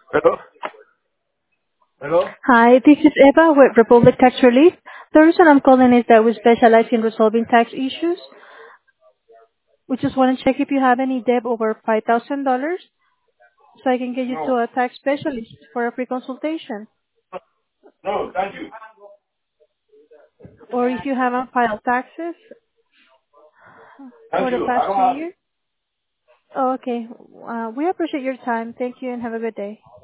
Hello? Hello? Hi, this is Eva with Republic Tax Relief. The reason I'm calling is that we specialize in resolving tax issues. We just want to check if you have any debt over $5,000 so I can get you to No. a tax specialist for a free consultation. No, thank you. Or if you haven't filed taxes for Thank the you. past I don't 2 have years. Oh, okay. We appreciate your time. Thank you and have a good day.